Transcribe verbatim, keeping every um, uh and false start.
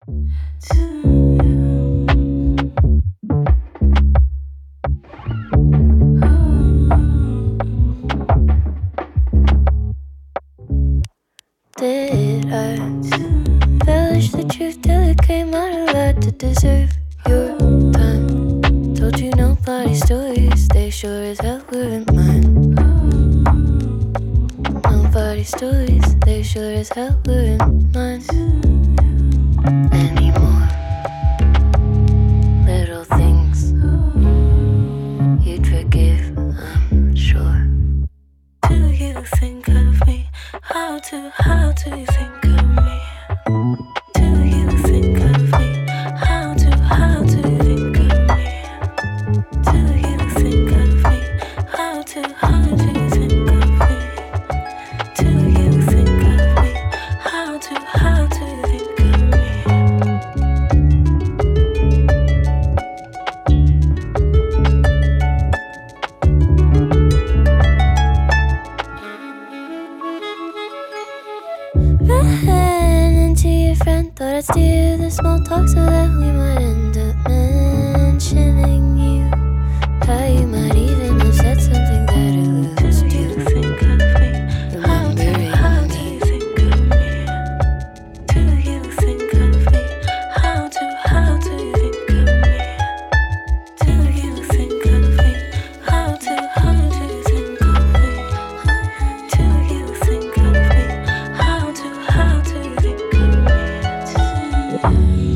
Did I embellish the truth till it came out loud to deserve your time? Told you nobody's stories, they sure as hell weren't mine. Nobody's stories, they sure as hell weren't mine anymore. Little things you'd forgive, I'm sure. Do you think of me? How do, how do you think of me? Do you think of me? How do, how do you think of me? Do you think of me? How do, how do you think of me? Do you think of me? How do, how do you think of me? Ran into your friend, thought I'd steer the small talk so that we might end up mentioning you. How you might even have said something that alludes to you. Think of me. How do, how do you think of me? Do you think of me? How do, how do you think of me? Do you think of me? How do, how do you think of me? Do you think of me? How do, how do you think of me?